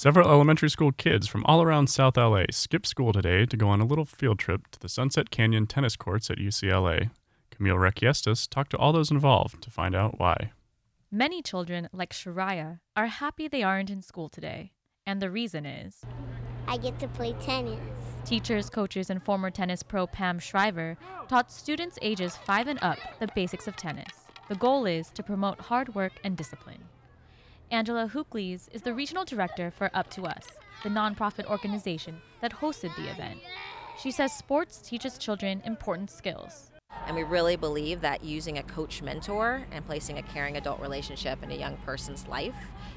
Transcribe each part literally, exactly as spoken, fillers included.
Several elementary school kids from all around South L A skipped school today to go on a little field trip to the Sunset Canyon tennis courts at U C L A. Camille Requiestas talked to all those involved to find out why. Many children, like Shariah, are happy they aren't in school today. And the reason is I get to play tennis. Teachers, coaches, and former tennis pro Pam Shriver taught students ages five and up the basics of tennis. The goal is to promote hard work and discipline. Angela Hookleys is the regional director for Up to Us, the nonprofit organization that hosted the event. She says sports teaches children important skills. And we really believe that using a coach mentor and placing a caring adult relationship in a young person's life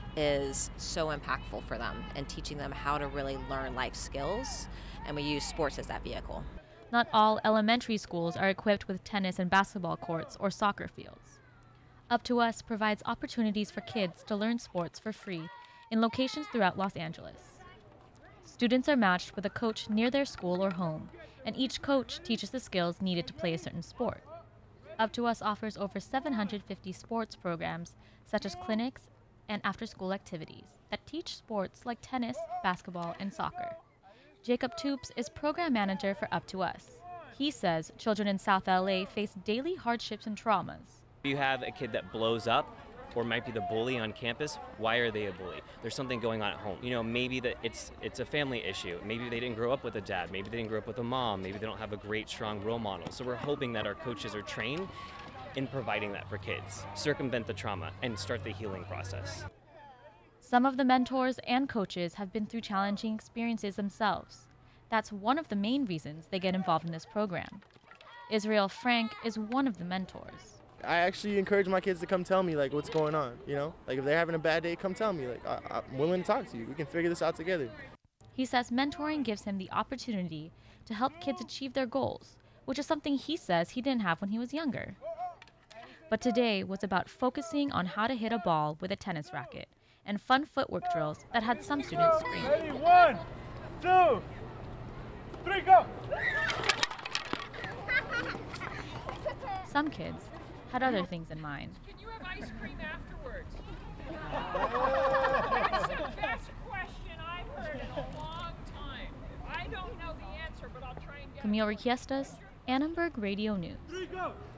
is so impactful for them and teaching them how to really learn life skills. And we use sports as that vehicle. Not all elementary schools are equipped with tennis and basketball courts or soccer fields. Up to Us provides opportunities for kids to learn sports for free in locations throughout Los Angeles. Students are matched with a coach near their school or home, and each coach teaches the skills needed to play a certain sport. Up to Us offers over seven hundred fifty sports programs, such as clinics and after-school activities, that teach sports like tennis, basketball, and soccer. Jacob Toops is program manager for Up to Us. He says children in South L A face daily hardships and traumas. You have a kid that blows up or might be the bully on campus. Why are they a bully? There's something going on at home. You know, maybe that it's it's a family issue. Maybe they didn't grow up with a dad. Maybe they didn't grow up with a mom. Maybe they don't have a great, strong role model. So we're hoping that our coaches are trained in providing that for kids, circumvent the trauma, and start the healing process. Some of the mentors and coaches have been through challenging experiences themselves. That's one of the main reasons they get involved in this program. Israel Frank is one of the mentors. I actually encourage my kids to come tell me, like, what's going on, you know? Like, if they're having a bad day, come tell me. Like, I, I'm willing to talk to you. We can figure this out together. He says mentoring gives him the opportunity to help kids achieve their goals, which is something he says he didn't have when he was younger. But today was about focusing on how to hit a ball with a tennis racket and fun footwork drills that had some students screaming. Ready, one, two, three, go! Some kids had other things in mind. Can you have ice cream afterwards? That's the best question I've heard in a long time. I don't know the answer, but I'll try and get it. Camille Requiestas, Annenberg Radio News. Three, go!